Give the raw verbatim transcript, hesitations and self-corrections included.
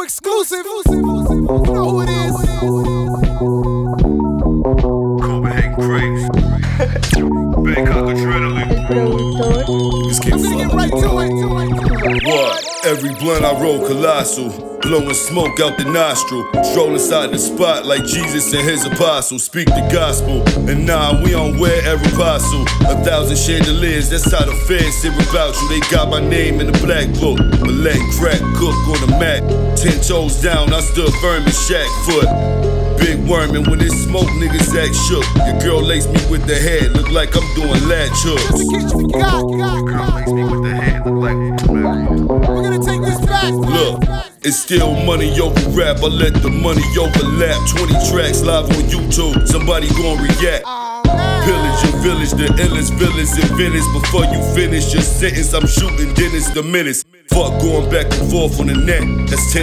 exclusive. You know who it is. Copenhagen Craze. Bangkok Adrenaline. Just I'm gonna get right to it. What? Every blunt I roll colossal. Blowing smoke out the nostril. Stroll inside the spot like Jesus and his apostles. Speak the gospel. And nah, we on wherever possible. A thousand chandeliers, that's how the fans say about you. They got my name in the black book. But let crack cook on the mat. Ten toes down, I stood firm in Shaq foot. Big worm, and when it smoke, niggas act shook. Your girl laced me with the head, look like I'm doing latch hooks. Just in case you forgot, Your girl laced me with the head, look like we're gonna take this back. Look, it's still money over rap. I let the money overlap. Twenty tracks live on YouTube. Somebody gon' react. Pillage your village, the illest villains in Venice. Before you finish your sentence, I'm shooting Dennis the Menace. Fuck going back and forth on the net. That's ten